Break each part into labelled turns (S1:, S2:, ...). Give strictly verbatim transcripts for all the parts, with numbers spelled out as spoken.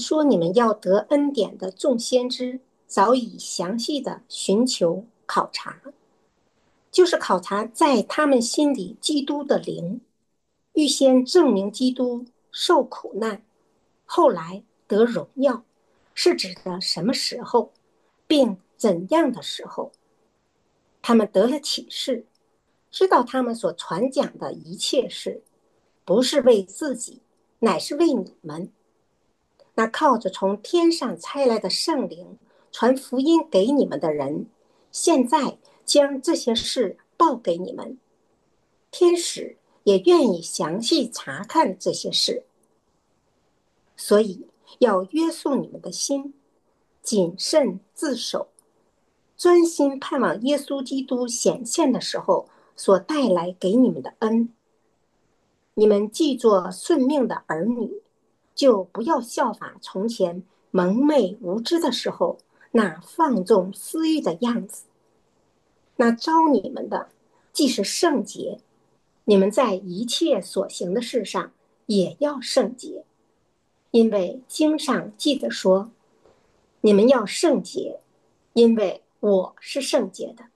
S1: 说你们要得恩典的众先知，早已详细的寻求考察，就是考察在他们心里基督的灵，预先证明基督受苦难，后来得荣耀，是指的什么时候，并怎样的时候。他们得了启示，知道他们所传讲的一切事，不是为自己，乃是为你们。那靠着从天上差来的圣灵传福音给你们的人，现在将这些事报给你们。天使也愿意详细查看这些事，所以要约束你们的心，谨慎自守，专心盼望耶稣基督显现的时候所带来给你们的恩。你们既做顺命的儿女，就不要效法从前蒙昧无知的时候那放纵私欲的样子。那招你们的既是圣洁，你们在一切所行的事上也要圣洁，因为经上记着说，你们要圣洁，因为我是圣洁的。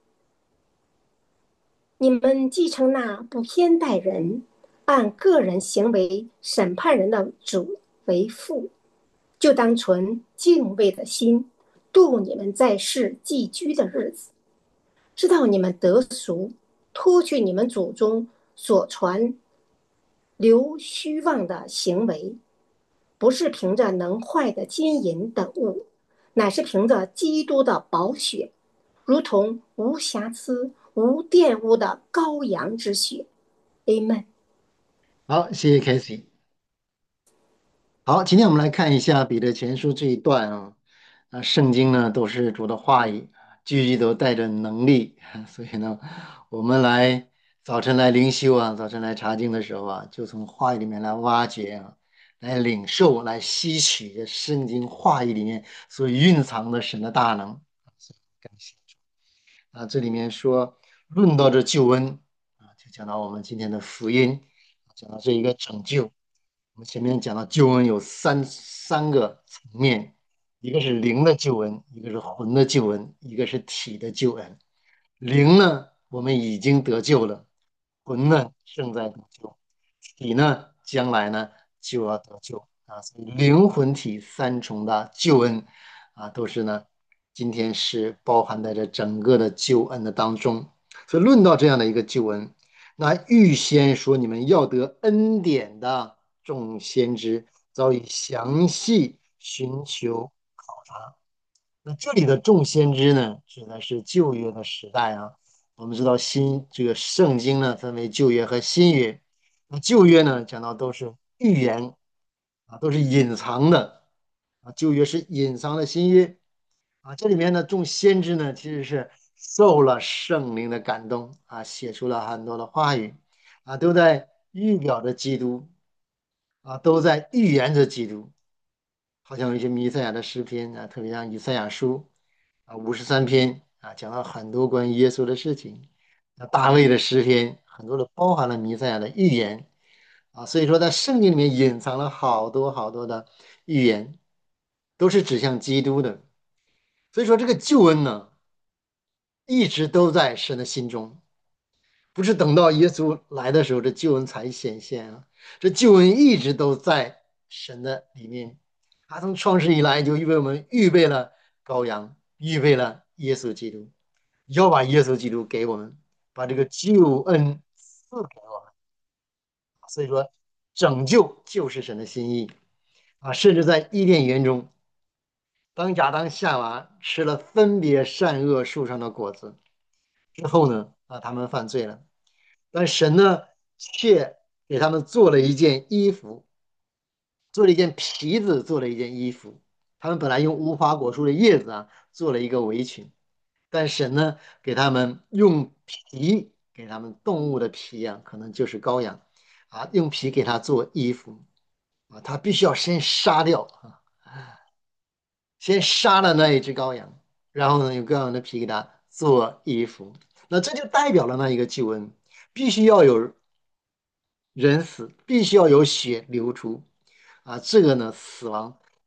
S1: 你们继承那不偏待人，按个人行为审判人的主为父，就当存敬畏的心度你们在世寄居的日子，知道你们得赎，脱去你们祖宗所传流虚妄的行为，不是凭着能坏的金银等物，乃是凭着基督的宝血，如同无瑕疵、无玷污的羔羊之血。Amen。
S2: 好，谢谢 Casey。好，今天我们来看一下彼得前书这一段啊，啊，圣经呢都是主的话语，句句都带着能力，所以呢，我们来早晨来灵修啊，早晨来查经的时候啊，就从话语里面来挖掘啊，来领受，来吸取这圣经话语里面所蕴藏的神的大能。感谢主啊，这里面说论到这救恩啊，就讲到我们今天的福音，讲到这一个拯救。我们前面讲到救恩有三三个层面，一个是灵的救恩，一个是魂的救恩，一个是体的救恩。灵呢，我们已经得救了；魂呢，正在得救；体呢，将来呢就要得救啊。所以灵魂体三重的救恩啊，都是呢，今天是包含在这整个的救恩的当中。所以论到这样的一个救恩，那预先说你们要得恩典的众先知，早已详细寻求考察。那这里的众先知呢，指的是旧约的时代啊。我们知道新这个圣经呢，分为旧约和新约。那旧约呢，讲到都是预言啊，都是隐藏的啊。旧约是隐藏的，新约啊，这里面呢，众先知呢，其实是受了圣灵的感动啊，写出了很多的话语啊，都在预表着基督啊，都在预言着基督。好像有一些弥赛亚的诗篇啊，特别像以赛亚书啊，五十三篇啊，讲了很多关于耶稣的事情。那大卫的诗篇很多的包含了弥赛亚的预言啊，所以说在圣经里面隐藏了好多好多的预言，都是指向基督的。所以说这个救恩呢，一直都在神的心中，不是等到耶稣来的时候，这救恩才显现啊。这救恩一直都在神的里面，他从创世以来就为我们预备了羔羊，预备了耶稣基督，要把耶稣基督给我们，把这个救恩赐给我们。所以说，拯救就是神的心意啊！甚至在伊甸园中，当亚当夏娃吃了分别善恶树上的果子之后呢，啊，他们犯罪了。但神呢，却给他们做了一件衣服，做了一件皮子，做了一件衣服。他们本来用无花果树的叶子啊，做了一个围裙，但神呢，给他们用皮，给他们动物的皮啊，可能就是羔羊啊，用皮给他做衣服啊，他必须要先杀掉啊，先杀了那一只羔羊，然后呢，用羔羊的皮给他做衣服。那这就代表了那一个救恩，必须要有人死，必须要有血流出啊！这个呢，死亡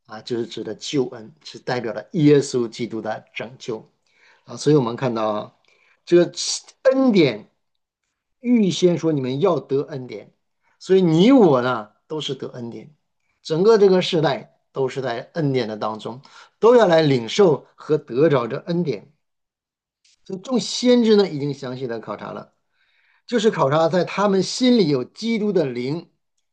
S2: 啊，就是指的救恩，是代表了耶稣基督的拯救啊。所以我们看到啊，这个恩典预先说你们要得恩典，所以你我呢都是得恩典，整个这个时代都是在恩典的当中，都要来领受和得着这恩典。所以众先知呢已经详细的考察了，就是考察在他们心里有基督的灵，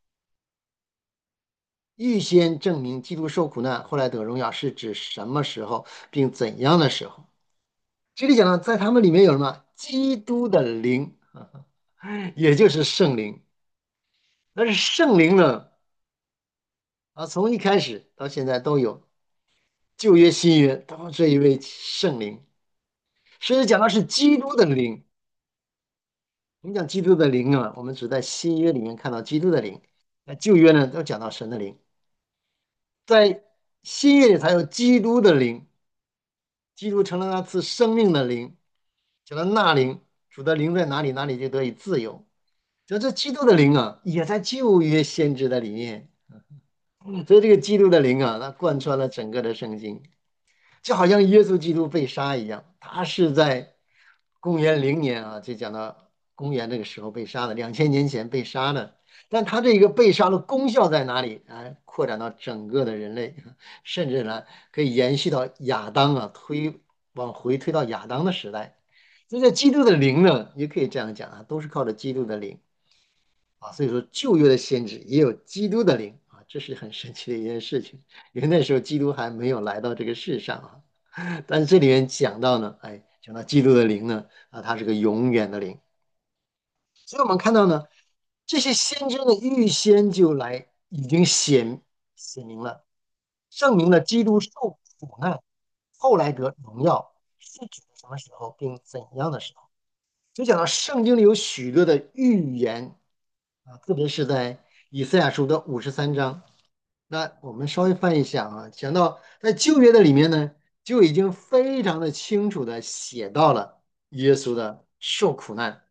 S2: 预先证明基督受苦难，后来得荣耀是指什么时候，并怎样的时候。这里讲呢，在他们里面有什么？基督的灵，也就是圣灵。但是圣灵呢，啊，从一开始到现在都有，旧约、新约都有这一位圣灵。甚至讲的是基督的灵。我们讲基督的灵啊，我们只在新约里面看到基督的灵，那旧约呢都讲到神的灵，在新约里才有基督的灵，基督成了那赐生命的灵，讲到那灵，主的灵在哪里，哪里就得以自由。就这基督的灵啊，也在旧约先知的里面，所以这个基督的灵啊，它贯穿了整个的圣经。就好像耶稣基督被杀一样，他是在公元零年啊，就讲到公元这个时候被杀的，两千年前被杀的。但他这个被杀的功效在哪里？啊，扩展到整个的人类，甚至呢可以延续到亚当啊，推往回推到亚当的时代。所以在基督的灵呢，也可以这样讲啊，都是靠着基督的灵啊。所以说旧约的先知也有基督的灵啊，这是很神奇的一件事情，因为那时候基督还没有来到这个世上啊。但是这里面讲到呢，哎，讲到基督的灵呢，啊，它是个永远的灵。所以我们看到呢，这些先知呢，预先就来已经显显明了，证明了基督受苦难，后来得荣耀是指什么时候，并怎样的时候。就讲到圣经里有许多的预言啊，特别是在以赛亚书的五十三章。那我们稍微翻一下啊，讲到在旧约的里面呢，就已经非常的清楚的写到了耶稣的受苦难，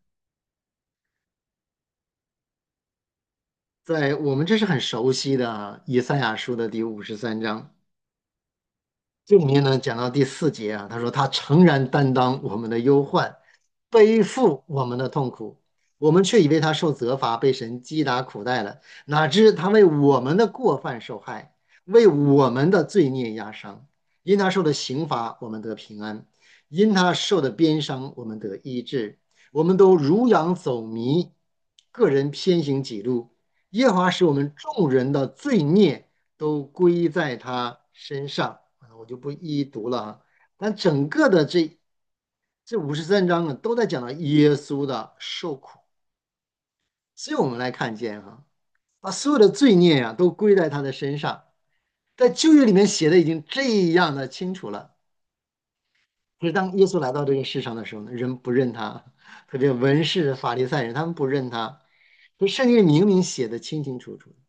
S2: 在我们这是很熟悉的啊，以赛亚书的第五十三章。这里面呢讲到第四节啊，他说他诚然担当我们的忧患，背负我们的痛苦，我们却以为他受责罚，被神击打苦待了。哪知他为我们的过犯受害，为我们的罪孽压伤。因他受的刑罚，我们得平安；因他受的鞭伤，我们得医治。我们都如羊走迷，个人偏行己路。耶和华使我们众人的罪孽都归在他身上。我就不一一读了啊。但整个的这这五十三章呢，都在讲到耶稣的受苦，所以我们来看见哈、把所有的罪孽呀、都归在他的身上，在旧约里面写的已经这样的清楚了。可是当耶稣来到这个世上的时候呢，人不认他，特别文士、法利赛人，他们不认他。这圣经里明明写的清清楚楚。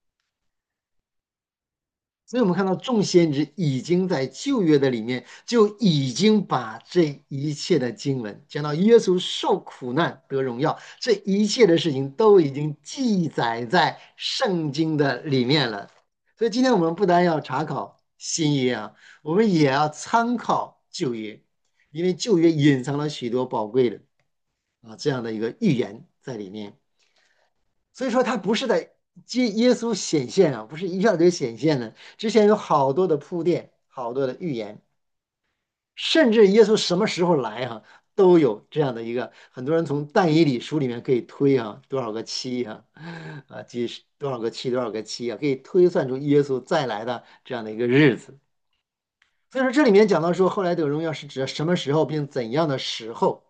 S2: 所以我们看到众先知已经在旧约的里面就已经把这一切的经文讲到耶稣受苦难得荣耀，这一切的事情都已经记载在圣经的里面了。所以今天我们不单要查考新约啊，我们也要参考旧约，因为旧约隐藏了许多宝贵的啊这样的一个预言在里面。所以说他不是在接耶稣显现啊，不是一下子就显现的，之前有好多的铺垫，好多的预言，甚至耶稣什么时候来哈、啊都有这样的一个，很多人从但以理书里面可以推啊，多少个七啊，啊，几十多少个七，多少个七啊，可以推算出耶稣再来的这样的一个日子。所以说这里面讲到说，后来得荣耀是指什么时候，并怎样的时候，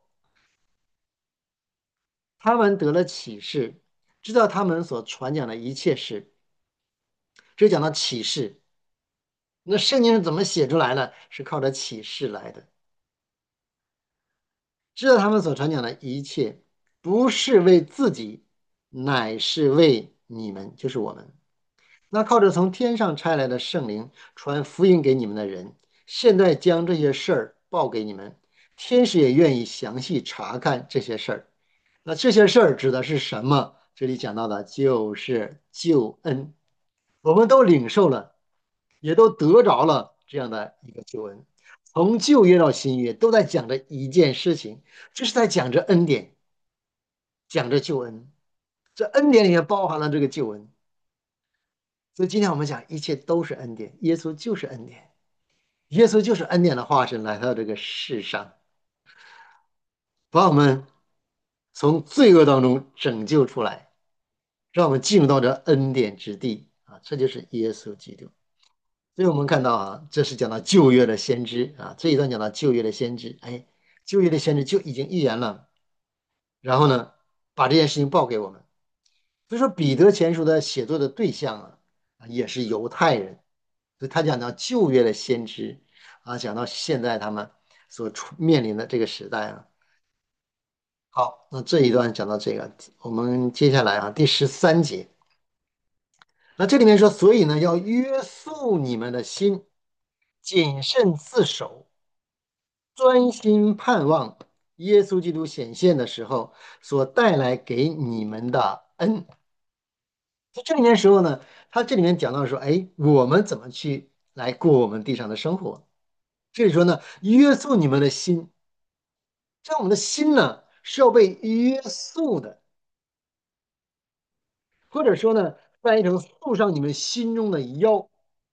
S2: 他们得了启示，知道他们所传讲的一切事。这讲到启示，那圣经是怎么写出来的？是靠着启示来的。知道他们所传讲的一切，不是为自己，乃是为你们，就是我们。那靠着从天上差来的圣灵传福音给你们的人，现在将这些事儿报给你们，天使也愿意详细查看这些事儿。那这些事儿指的是什么？这里讲到的就是救恩，我们都领受了。 也都得着了这样的一个救恩。从旧约到新约，都在讲着一件事情，就是在讲着恩典，讲着救恩。这恩典里面包含了这个救恩。所以今天我们讲，一切都是恩典，耶稣就是恩典，耶稣就是恩典的化身，来到这个世上，把我们从罪恶当中拯救出来，让我们进入到这恩典之地啊！这就是耶稣基督。所以我们看到啊，这是讲到旧约的先知啊，这一段讲到旧约的先知，哎，旧约的先知就已经预言了，然后呢，把这件事情报给我们。所以说，彼得前书的写作的对象啊，啊也是犹太人，所以他讲到旧约的先知啊，讲到现在他们所处面临的这个时代啊。好，那这一段讲到这个，我们接下来啊，第十三节，那这里面说，所以呢，要约束你们的心，谨慎自守，专心盼望耶稣基督显现的时候所带来给你们的恩。在这里面时候呢，他这里面讲到说，哎，我们怎么去来过我们地上的生活？这里说呢，约束你们的心，这我们的心呢是要被约束的，或者说呢，翻译成束上你们心中的腰。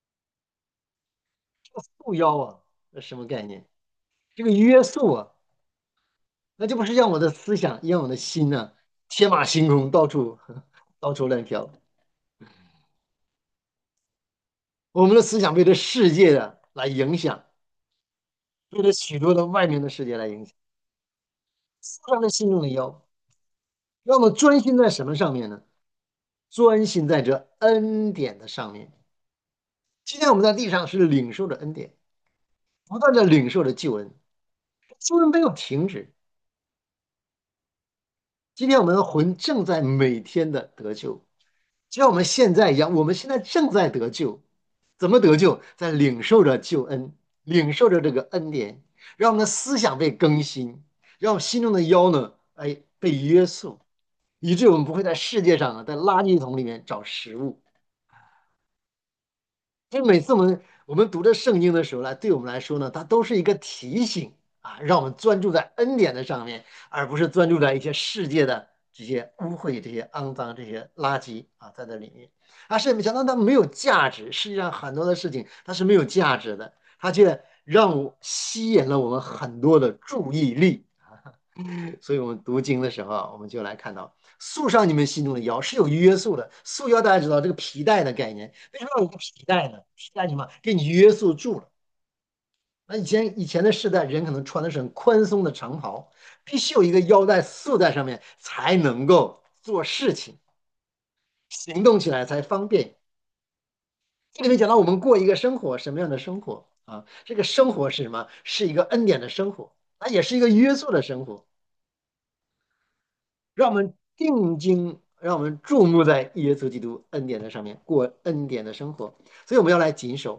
S2: 这个束腰啊，这什么概念？这个约束啊，那就不是让我的思想，让我的心呢、天马行空，到处到处乱飘。我们的思想被这世界的来影响，被这许多的外面的世界来影响。束上了心中的腰，让我们专心在什么上面呢？专心在这恩典的上面。今天我们在地上是领受着恩典，不断的领受着救恩，救恩没有停止。今天我们的魂正在每天的得救，就像我们现在一样，我们现在正在得救。怎么得救？在领受着救恩，领受着这个恩典，让我们的思想被更新，让我们心中的腰呢，哎，被约束，以致我们不会在世界上啊，在垃圾桶里面找食物。所以每次我们我们读着圣经的时候呢，对我们来说呢，它都是一个提醒啊，让我们专注在恩典的上面，而不是专注在一些世界的这些污秽、这些肮脏、这些垃圾啊，在这里面。啊，是没想到它没有价值，世界上很多的事情它是没有价值的，它却让我吸引了我们很多的注意力。所以我们读经的时候啊，我们就来看到束上你们心中的腰是有约束的。束腰大家知道这个皮带的概念，为什么要有个皮带呢？皮带什么？给你约束住了。那以前以前的时代，人可能穿的是很宽松的长袍，必须有一个腰带束在上面，才能够做事情，行动起来才方便。这里面讲到我们过一个生活，什么样的生活啊？这个生活是什么？是一个恩典的生活，它也是一个约束的生活。让我们定睛，让我们注目在耶稣基督恩典的上面，过恩典的生活。所以我们要来谨守、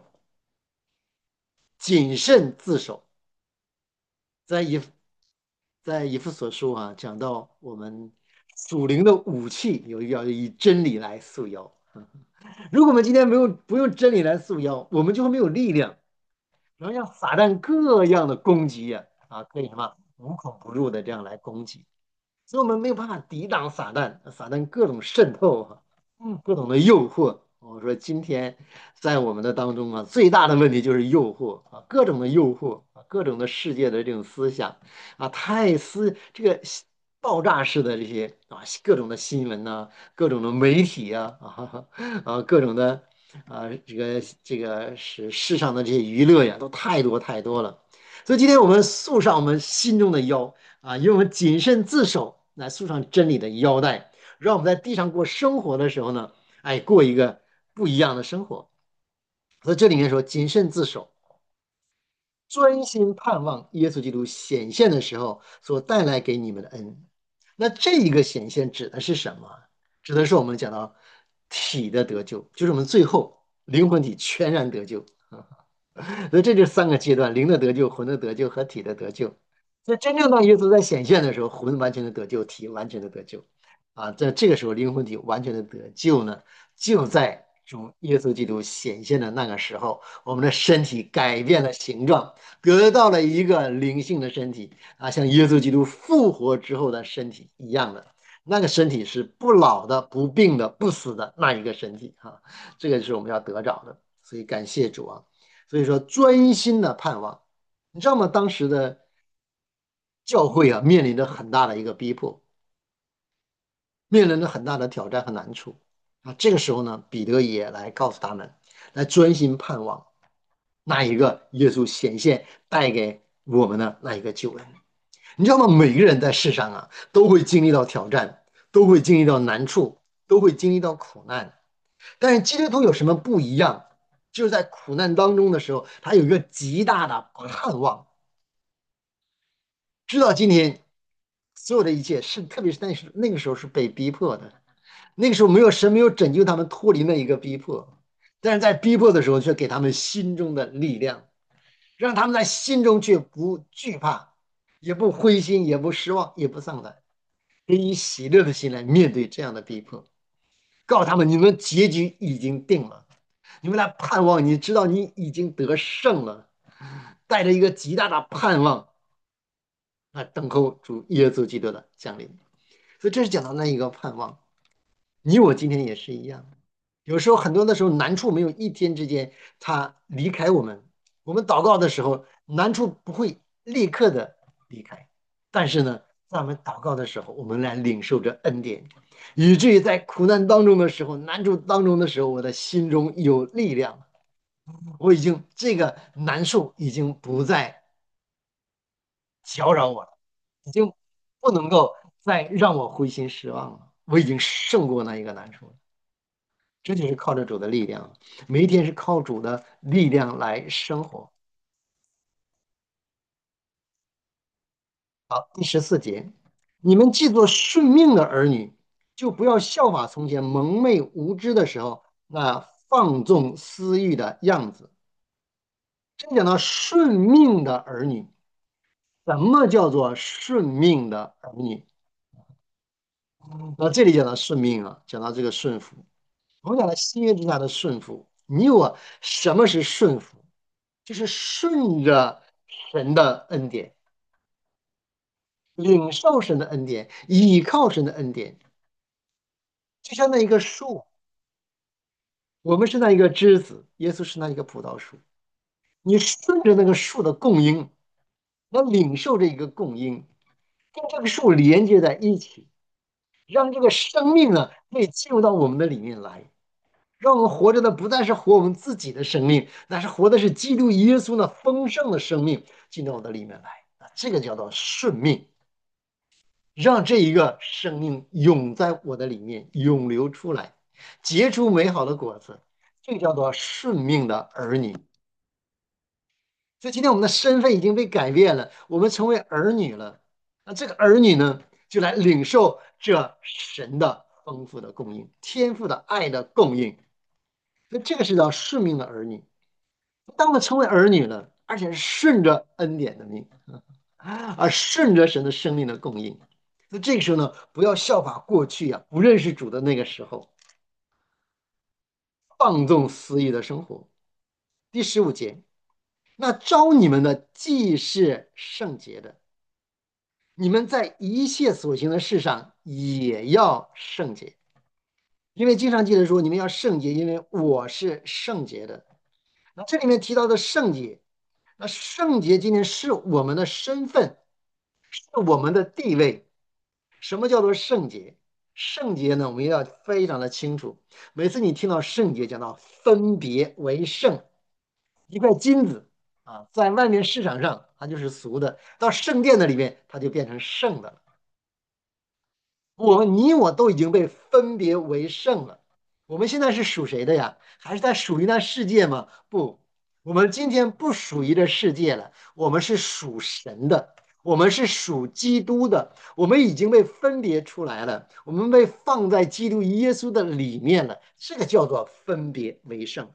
S2: 谨慎自守。在以在以弗所书啊，讲到我们属灵的武器，有一个要以真理来束腰。如果我们今天没有不用真理来束腰，我们就会没有力量，然后让撒旦各样的攻击呀啊，可以什么无孔不入的这样来攻击。所以我们没有办法抵挡撒旦，撒旦各种渗透啊，嗯，各种的诱惑。我说今天在我们的当中啊，最大的问题就是诱惑啊，各种的诱惑啊，各种的世界的这种思想啊，太思这个爆炸式的这些啊，各种的新闻呐、各种的媒体啊啊啊，各种的啊，这个这个是世上的这些娱乐呀，都太多太多了。所以今天我们束上我们心中的腰啊，用我们谨慎自守来束上真理的腰带，让我们在地上过生活的时候呢，哎，过一个不一样的生活。所以这里面说谨慎自守，专心盼望耶稣基督显现的时候所带来给你们的恩。那这一个显现指的是什么？指的是我们讲到体的得救，就是我们最后灵魂体全然得救。所以这就是三个阶段：灵的得救、魂的得救和体的得救。所以真正当耶稣在显现的时候，魂完全的得救，体完全的得救。啊，在这个时候，灵魂体完全的得救呢，就在主耶稣基督显现的那个时候，我们的身体改变了形状，得到了一个灵性的身体啊，像耶稣基督复活之后的身体一样的。那个身体是不老的、不病的、不死的那一个身体啊，这个是我们要得着的。所以感谢主啊！所以说专心的盼望，你知道吗？当时的教会啊，面临着很大的一个逼迫，面临着很大的挑战和难处啊。这个时候呢，彼得也来告诉他们，来专心盼望那一个耶稣显现带给我们的那一个救恩。你知道吗？每个人在世上啊，都会经历到挑战，都会经历到难处，都会经历到苦难。但是基督徒有什么不一样？就是在苦难当中的时候，他有一个极大的盼望，知道今天所有的一切是，特别是那时那个时候是被逼迫的，那个时候没有神没有拯救他们脱离那一个逼迫，但是在逼迫的时候却给他们心中的力量，让他们在心中却不惧怕，也不灰心，也不失望，也不丧胆，可以以喜乐的心来面对这样的逼迫，告诉他们你们结局已经定了，你们来盼望，你知道你已经得胜了，带着一个极大的盼望来等候主耶稣基督的降临。所以这是讲到那一个盼望。你我今天也是一样，有时候很多的时候难处没有一天之间他离开我们，我们祷告的时候难处不会立刻的离开，但是呢，在我们祷告的时候，我们来领受着恩典，以至于在苦难当中的时候，难处当中的时候，我的心中有力量，我已经这个难受已经不再搅扰我了，已经不能够再让我灰心失望了，我已经胜过那一个难处了。这就是靠着主的力量，每一天是靠主的力量来生活。好，第十四节，你们既做顺命的儿女，就不要效法从前蒙昧无知的时候那放纵私欲的样子。这讲到顺命的儿女，什么叫做顺命的儿女？那这里讲到顺命啊，讲到这个顺服。我们讲的新约之下的顺服，你我什么是顺服？就是顺着神的恩典，领受神的恩典，倚靠神的恩典。就像那一个树，我们是那一个枝子，耶稣是那一个葡萄树。你顺着那个树的供应，要领受这一个供应，跟这个树连接在一起，让这个生命呢可以进入到我们的里面来。让我们活着的不再是活我们自己的生命，那是活的是基督耶稣那丰盛的生命进到我的里面来啊，这个叫做顺命，让这一个生命涌在我的里面涌流出来，结出美好的果子，这个叫做顺命的儿女。所以今天我们的身份已经被改变了，我们成为儿女了。那这个儿女呢，就来领受这神的丰富的供应，天赋的爱的供应。所以这个是叫顺命的儿女。当我们成为儿女了，而且是顺着恩典的命，而顺着神的生命的供应。那这个时候呢，不要效法过去啊，不认识主的那个时候，放纵私欲的生活。第十五节，那招你们的既是圣洁的，你们在一切所行的事上也要圣洁，因为经常记得说你们要圣洁，因为我是圣洁的。那这里面提到的圣洁，那圣洁今天是我们的身份，是我们的地位。什么叫做圣洁？圣洁呢，我们要非常的清楚。每次你听到圣洁，讲到分别为圣，一块金子啊，在外面市场上它就是俗的，到圣殿的里面它就变成圣的了。我们你我都已经被分别为圣了。我们现在是属谁的呀？还是在属于那世界吗？不，我们今天不属于这世界了，我们是属神的，我们是属基督的，我们已经被分别出来了，我们被放在基督耶稣的里面了，这个叫做分别为圣。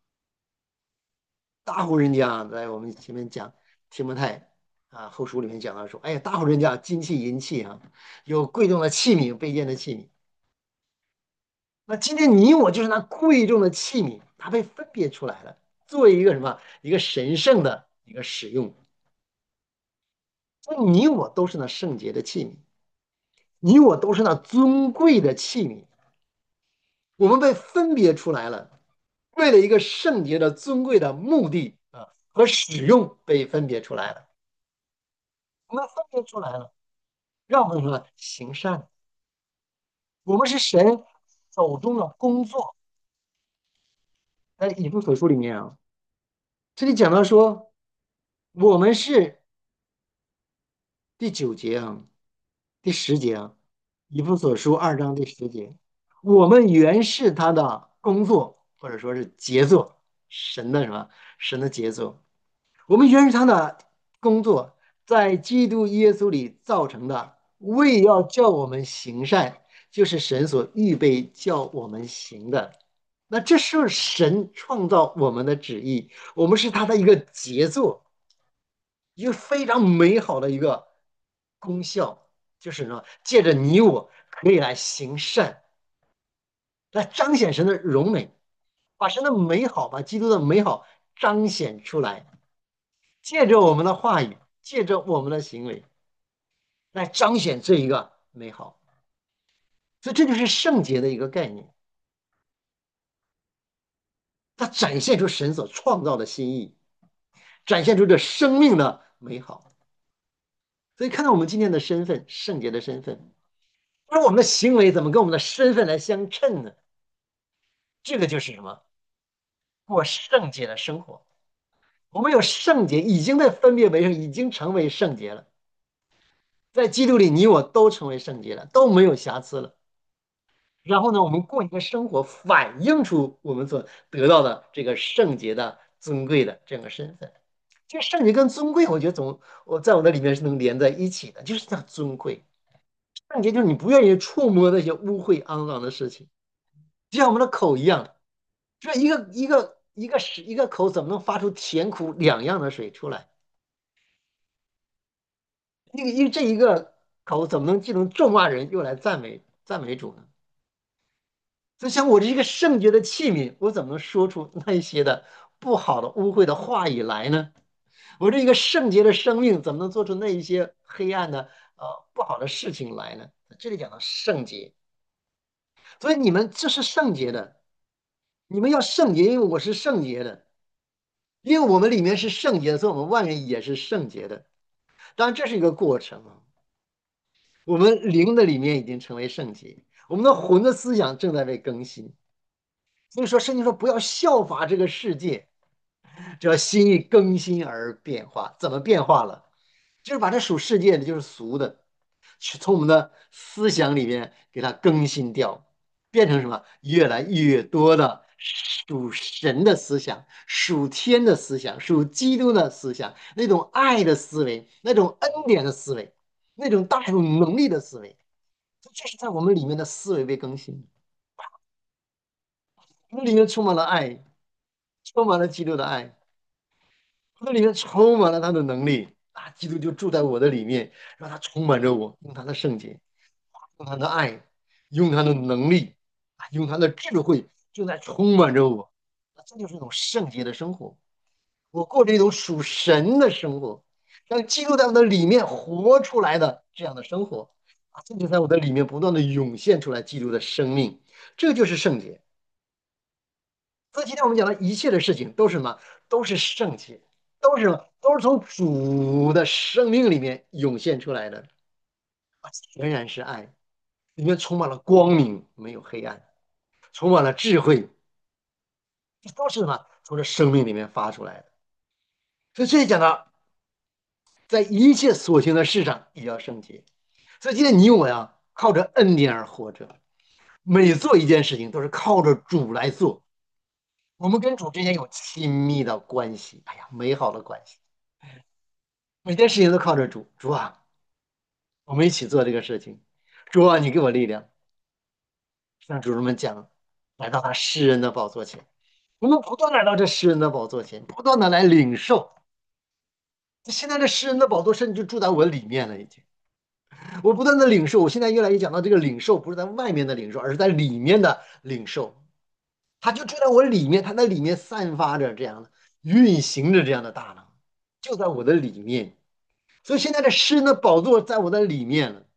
S2: 大户人家在我们前面讲提摩太啊后书里面讲到说，哎呀，大户人家金器银器啊，有贵重的器皿，有卑贱的器皿。 那今天你我就是那贵重的器皿，它被分别出来了，作为一个什么一个神圣的一个使用。所以你我都是那圣洁的器皿，你我都是那尊贵的器皿，我们被分别出来了，为了一个圣洁的尊贵的目的啊和使用被分别出来了。我们分别出来了，让我们什么行善？我们是神手中的工作。在以弗所书里面啊，这里讲到说，我们是第九节啊，第十节啊，以弗所书二章第十节，我们原是他的工作，或者说是杰作，神的什么？神的杰作。我们原是他的工作，在基督耶稣里造成的，为要叫我们行善，就是神所预备叫我们行的。那这是神创造我们的旨意，我们是他的一个杰作，一个非常美好的一个功效，就是呢，借着你我可以来行善，来彰显神的荣美，把神的美好，把基督的美好彰显出来。借着我们的话语，借着我们的行为来彰显这一个美好，所以这就是圣洁的一个概念，它展现出神所创造的心意，展现出这生命的美好。所以看到我们今天的身份，圣洁的身份，而我们的行为怎么跟我们的身份来相称呢？这个就是什么？过圣洁的生活。我们有圣洁，已经被分别为圣，已经成为圣洁了。在基督里，你我都成为圣洁了，都没有瑕疵了。然后呢，我们过一个生活，反映出我们所得到的这个圣洁的、尊贵的这样的身份。这个圣洁跟尊贵，我觉得总我在我的里面是能连在一起的，就是叫尊贵。圣洁就是你不愿意触摸那些污秽肮脏的事情，就像我们的口一样，这一个一个一个屎一个口怎么能发出甜苦两样的水出来？一个一这一个口怎么能既能咒骂人又来赞美赞美主呢？就像我这一个圣洁的器皿，我怎么能说出那些的不好的、污秽的话语来呢？我这一个圣洁的生命，怎么能做出那一些黑暗的、呃不好的事情来呢？这里讲到圣洁，所以你们这是圣洁的，你们要圣洁，因为我是圣洁的，因为我们里面是圣洁的，所以我们外面也是圣洁的。当然，这是一个过程啊。我们灵的里面已经成为圣洁，我们的魂的思想正在被更新。所以说，圣经说不要效法这个世界，只要心意更新而变化。怎么变化了？就是把这属世界的，就是俗的，去从我们的思想里面给它更新掉，变成什么？越来越多的属神的思想，属天的思想，属基督的思想，那种爱的思维，那种恩典的思维，那种大有能力的思维，这是在我们里面的思维被更新，我们里面充满了爱，充满了基督的爱。那里面充满了他的能力啊！基督就住在我的里面，让他充满着我，用他的圣洁，用他的爱，用他的能力，啊，用他的智慧，正在充满着我。啊这就是一种圣洁的生活。我过着一种属神的生活，让基督在我的里面活出来的这样的生活啊！这就在我的里面不断的涌现出来基督的生命，这就是圣洁。所以今天我们讲的一切的事情都是什么？都是圣洁，都是什么？都是从主的生命里面涌现出来的，全然是爱，里面充满了光明，没有黑暗，充满了智慧，这都是什么？从这生命里面发出来的。所以这里讲到，在一切所行的事上也要圣洁。所以今天你我呀，靠着恩典而活着，每做一件事情都是靠着主来做。我们跟主之间有亲密的关系，哎呀，美好的关系。每件事情都靠着主，主啊，我们一起做这个事情。主啊，你给我力量，向主人们讲，来到他施恩的宝座前。我们不断来到这施恩的宝座前，不断的来领受。现在这施恩的宝座甚至就住在我里面了，已经。 我不断的领受，我现在越来越讲到这个领受，不是在外面的领受，而是在里面的领受。它就住在我里面，它在里面散发着这样的、运行着这样的大能，就在我的里面。所以现在的诗呢，宝座在我的里面了，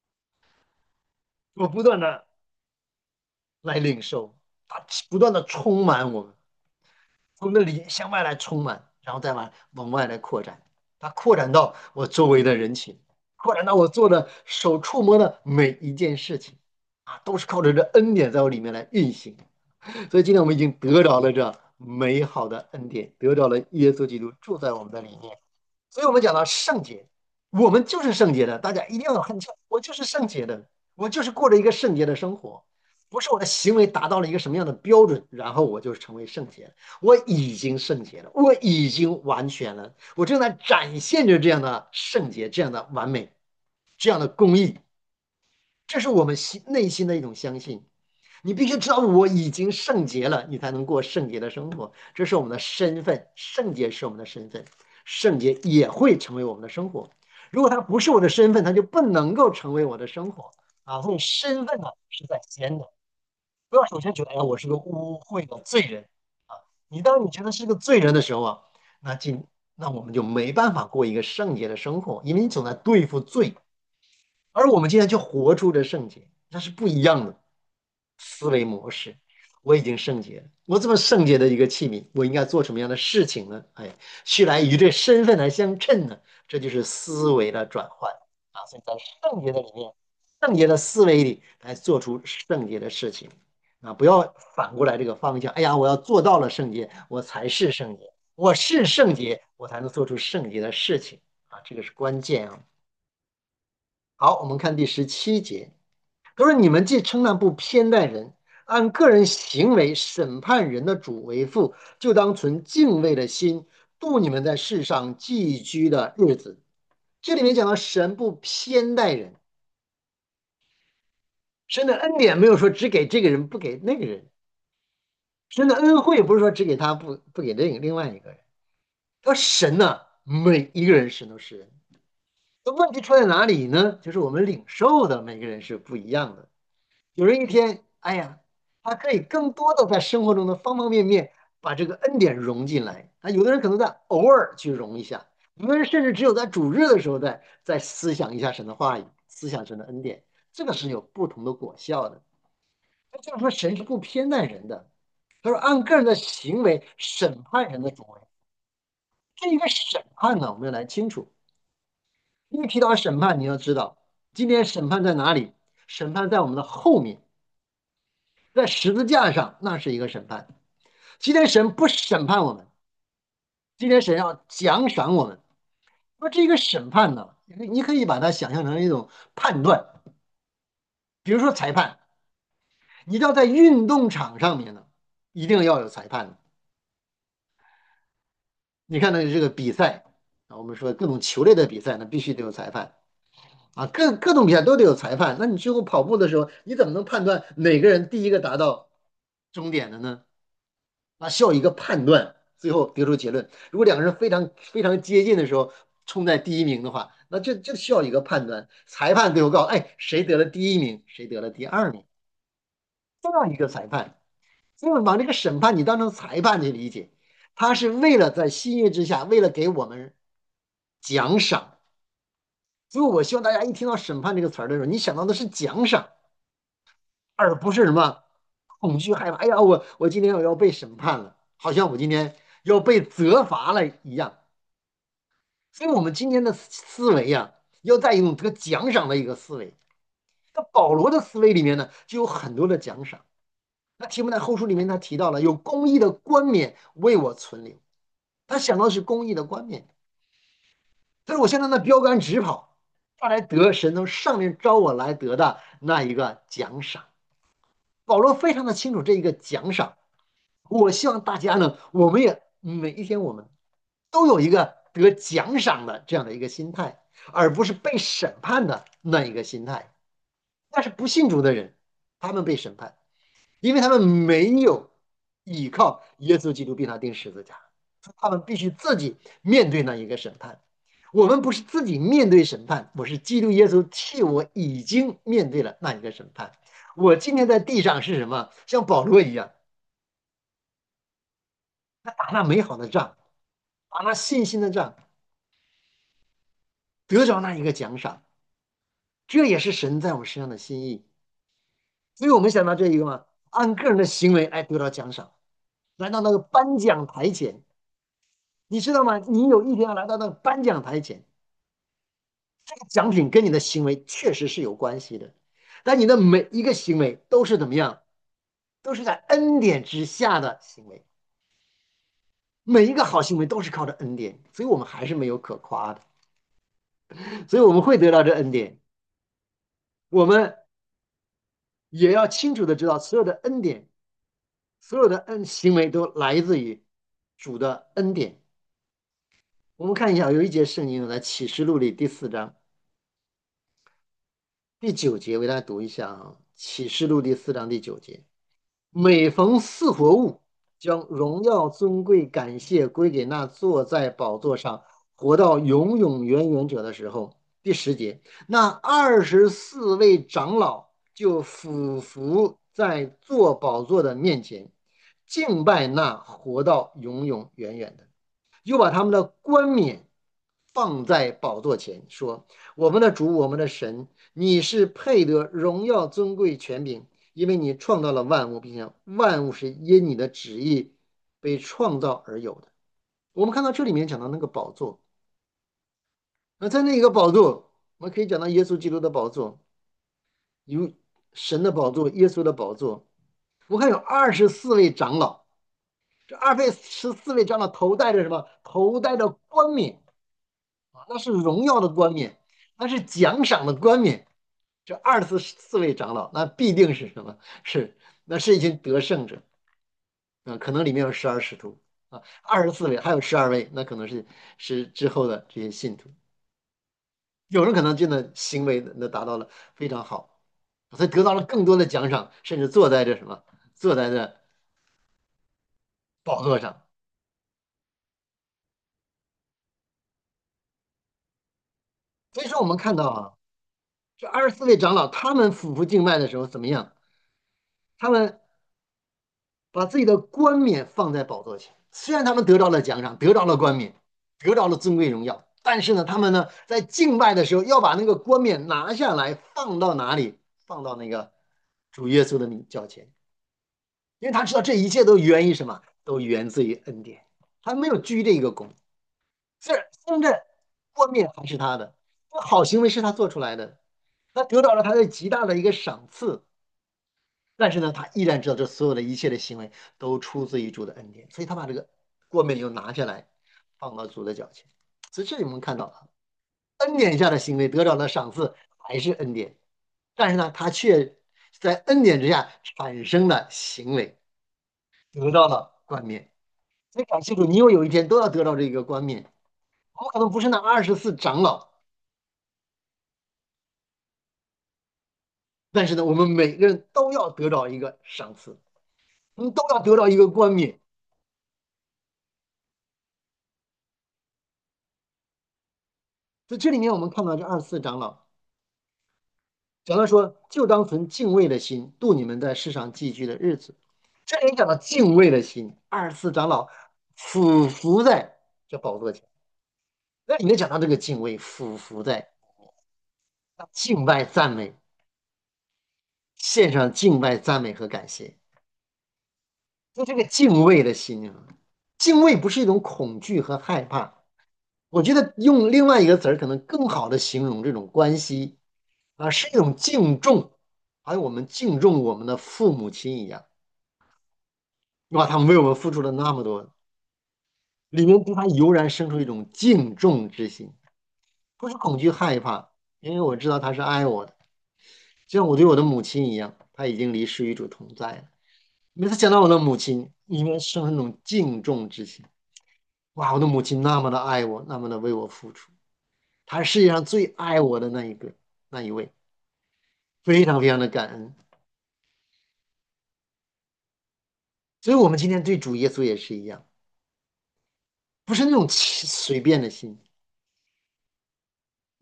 S2: 我不断的来领受，它不断的充满我们，从那里向外来充满，然后再往往外来扩展，它扩展到我周围的人群，扩展到我做的手触摸的每一件事情，啊，都是靠着这恩典在我里面来运行。所以今天我们已经得着了这美好的恩典，得着了耶稣基督住在我们的里面。所以我们讲到圣洁，我们就是圣洁的，大家一定要很清楚，我就是圣洁的，我就是过着一个圣洁的生活，不是我的行为达到了一个什么样的标准，然后我就成为圣洁了。我已经圣洁了，我已经完全了，我正在展现着这样的圣洁，这样的完美，这样的公义，这是我们心内心的一种相信。你必须知道我已经圣洁了，你才能过圣洁的生活。这是我们的身份，圣洁是我们的身份，圣洁也会成为我们的生活。如果它不是我的身份，它就不能够成为我的生活啊。所以身份呢是在先的，不要首先觉得哎呀我是个污秽的罪人啊。你当你觉得是个罪人的时候啊，那今那我们就没办法过一个圣洁的生活，因为你总在对付罪，而我们今天就活出这圣洁，那是不一样的。思维模式。我已经圣洁了，我这么圣洁的一个器皿，我应该做什么样的事情呢？哎，去来与这身份来相称呢？这就是思维的转换啊！所以在圣洁的里面，圣洁的思维里来做出圣洁的事情啊！不要反过来这个方向。哎呀，我要做到了圣洁，我才是圣洁，我是圣洁，我才能做出圣洁的事情啊！这个是关键啊！好，我们看第十七节。他说：“你们既称那不偏待人，按个人行为审判人的主为父，就当存敬畏的心度你们在世上寄居的日子。”这里面讲到神不偏待人，神的恩典没有说只给这个人不给那个人，神的恩惠不是说只给他不不给另另外一个人。他说神呢，每一个人神都是人。那问题出在哪里呢？就是我们领受的每个人是不一样的。有人一天，哎呀，他可以更多的在生活中的方方面面把这个恩典融进来。啊，有的人可能在偶尔去融一下，有的人甚至只有在主日的时候再再思想一下神的话语，思想神的恩典，这个是有不同的果效的。那就是说，神是不偏待人的。他说，按个人的行为审判人的主为。这一个审判呢，我们要来清楚。一提到审判，你要知道，今天审判在哪里？审判在我们的后面。在十字架上，那是一个审判。今天神不审判我们，今天神要奖赏我们。那这个审判呢，你可以把它想象成一种判断。比如说裁判，你知道在运动场上面呢，一定要有裁判的。你看呢，这个比赛啊，我们说各种球类的比赛呢，必须得有裁判啊，各各种比赛都得有裁判。那你最后跑步的时候，你怎么能判断哪个人第一个达到终点的呢？啊，需要一个判断，最后得出结论。如果两个人非常非常接近的时候冲在第一名的话，那这这需要一个判断。裁判最后告诉，哎，谁得了第一名，谁得了第二名，这样一个裁判。所以把这个审判你当成裁判去理解，他是为了在新约之下，为了给我们奖赏。所以我希望大家一听到审判这个词儿的时候，你想到的是奖赏，而不是什么恐惧害怕。哎呀，我我今天我要被审判了，好像我今天要被责罚了一样。所以，我们今天的思维呀、要在一种这个奖赏的一个思维。那保罗的思维里面呢，就有很多的奖赏。那提摩太后书里面他提到了有公义的冠冕为我存留，他想到的是公义的冠冕。但是我现在那标杆直跑，上来得神从上面招我来得的那一个奖赏。保罗非常的清楚这一个奖赏。我希望大家呢，我们也每一天我们都有一个得奖赏的这样的一个心态，而不是被审判的那一个心态。但是不信主的人，他们被审判，因为他们没有依靠耶稣基督并他钉十字架，他们必须自己面对那一个审判。 我们不是自己面对审判，我是基督耶稣替我已经面对了那一个审判。我今天在地上是什么？像保罗一样，他打那美好的仗，打那信心的仗，得着那一个奖赏。这也是神在我们身上的心意。所以我们想到这一个嘛，按个人的行为来得到奖赏，来到那个颁奖台前，你知道吗？你有一天要来到那个颁奖台前，这个奖品跟你的行为确实是有关系的，但你的每一个行为都是怎么样？都是在恩典之下的行为，每一个好行为都是靠着恩典，所以我们还是没有可夸的，所以我们会得到这恩典。我们也要清楚的知道，所有的恩典，所有的恩行为都来自于主的恩典。我们看一下，有一节圣经在启示录里第四章第九节，为大家读一下啊。启示录第四章第九节，每逢四活物将荣耀、尊贵、感谢归给那坐在宝座上、活到永永远远者的时候，第十节，那二十四位长老就俯伏在坐宝座的面前，敬拜那活到永永远远的。又把他们的冠冕放在宝座前，说：“我们的主，我们的神，你是配得荣耀、尊贵、权柄，因为你创造了万物，并且万物是因你的旨意被创造而有的。”我们看到这里面讲到那个宝座，那在那个宝座，我们可以讲到耶稣基督的宝座，有神的宝座，耶稣的宝座。我看有二十四位长老，这二十四位长老头戴着什么？头戴着冠冕。啊，那是荣耀的冠冕，那是奖赏的冠冕。这二十四位长老，那必定是什么？是那是一群得胜者啊，可能里面有十二使徒啊，二十四位还有十二位，那可能是是之后的这些信徒。有人可能真的行为那达到了非常好，所以得到了更多的奖赏，甚至坐在这什么，坐在这宝座上。所以说，我们看到啊，这二十四位长老他们俯伏敬拜的时候怎么样？他们把自己的冠冕放在宝座前。虽然他们得到了奖赏，得到了冠冕，得到了尊贵荣耀，但是呢，他们呢在敬拜的时候要把那个冠冕拿下来，放到哪里？放到那个主耶稣的名脚前，因为他知道这一切都源于什么？都源自于恩典。他没有居这一个功，是现在冠冕还是他的，这好行为是他做出来的，他得到了他的极大的一个赏赐。但是呢，他依然知道这所有的一切的行为都出自于主的恩典，所以他把这个冠冕又拿下来，放到主的脚前。所以这里我们看到了恩典下的行为得到的赏赐还是恩典，但是呢，他却在恩典之下产生了行为，得到了冠冕。所以感谢主，你我有一天都要得到这个冠冕。我们可能不是那二十四长老，但是呢，我们每个人都要得到一个赏赐，我们都要得到一个冠冕。在这里面，我们看到这二十四长老。讲到说，就当存敬畏的心度你们在世上寄居的日子。这里讲到敬畏的心，二十四长老俯伏在这宝座前。那里面讲到这个敬畏，俯伏在敬拜赞美，献上敬拜赞美和感谢。就这个敬畏的心啊，敬畏不是一种恐惧和害怕，我觉得用另外一个词儿可能更好的形容这种关系啊，是一种敬重，还有我们敬重我们的父母亲一样。哇，他们为我们付出了那么多，里面对他油然生出一种敬重之心，不是恐惧害怕，因为我知道他是爱我的，就像我对我的母亲一样，他已经离世与主同在了。每次想到我的母亲，里面生出那种敬重之心。哇，我的母亲那么的爱我，那么的为我付出，她是世界上最爱我的那一个，那一位，非常非常的感恩。所以，我们今天对主耶稣也是一样，不是那种随便的心，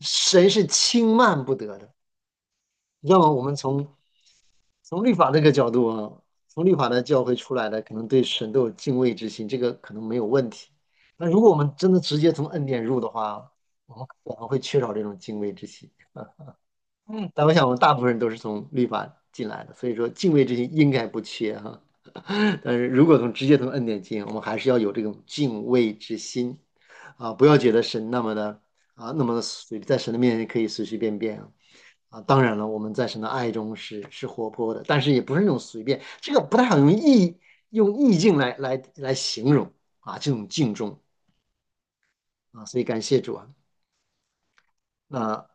S2: 神是轻慢不得的。你知道吗？我们从从律法这个角度啊，从律法的教会出来的，可能对神都有敬畏之心，这个可能没有问题。那如果我们真的直接从恩典入的话，我们可能会缺少这种敬畏之心。嗯，但我想我们大部分人都是从律法进来的，所以说敬畏之心应该不缺哈。但是如果从直接从恩典进，我们还是要有这种敬畏之心啊，不要觉得神那么的啊那么的随，在神的面前可以随随便便啊。啊，当然了，我们在神的爱中是是活泼的，但是也不是那种随便，这个不太好用意用意境来来来形容啊，这种敬重啊，所以感谢主啊。那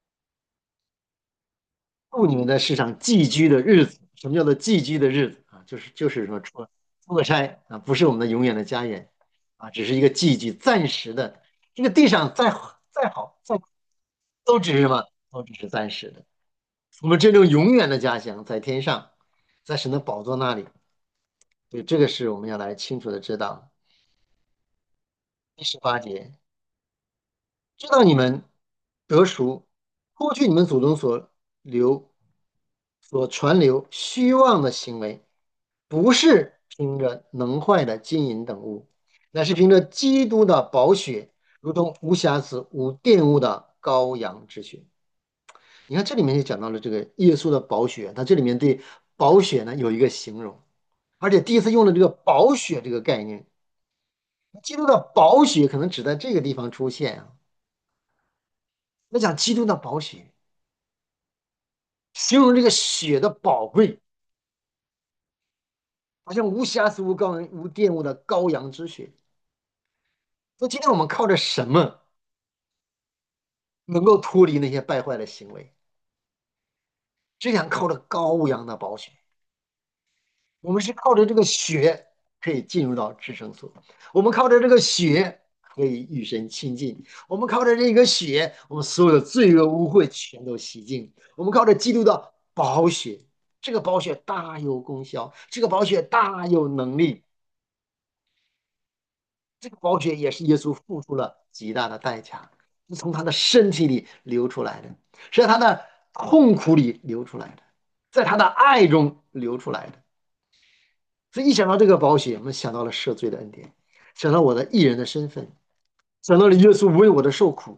S2: 度你们在世上寄居的日子，什么叫做寄居的日子啊？就是就是说出出个差啊，不是我们的永远的家园啊，只是一个寄居，暂时的。这个地上再好再好再都只是什么？都只是暂时的。我们真正永远的家乡在天上，在神的宝座那里。所以这个是我们要来清楚的知道。第十八节，知道你们得赎，脱去你们祖宗所留、所传流虚妄的行为，不是凭着能坏的金银等物，乃是凭着基督的宝血，如同无瑕疵、无玷污的羔羊之血。你看这里面就讲到了这个耶稣的宝血，它这里面对宝血呢有一个形容，而且第一次用了这个宝血这个概念。基督的宝血可能只在这个地方出现啊。那讲基督的宝血，形容这个血的宝贵，好像无瑕疵、无膏无玷污的羔羊之血。那今天我们靠着什么能够脱离那些败坏的行为？只想靠着羔羊的宝血。我们是靠着这个血可以进入到至圣所，我们靠着这个血可以与神亲近，我们靠着这个血，我们所有的罪恶污秽全都洗净。我们靠着基督的宝血，这个宝血大有功效，这个宝血大有能力，这个宝血也是耶稣付出了极大的代价，是从他的身体里流出来的，是在他的痛苦里流出来的，在他的爱中流出来的。所以一想到这个宝血，我们想到了赦罪的恩典，想到我的艺人的身份，想到了耶稣为我的受苦，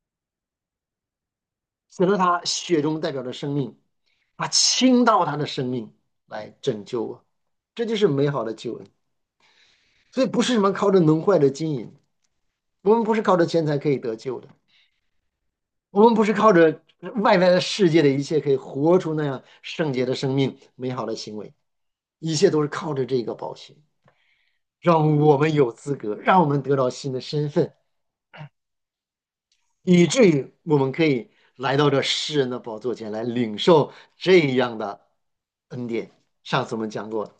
S2: 想到他血中代表的生命，他倾倒他的生命来拯救我，这就是美好的救恩。所以不是什么靠着能坏的金银，我们不是靠着钱财可以得救的，我们不是靠着外在的世界的一切可以活出那样圣洁的生命、美好的行为，一切都是靠着这个宝血，让我们有资格，让我们得到新的身份。以至于我们可以来到这诗人的宝座前来领受这样的恩典。上次我们讲过，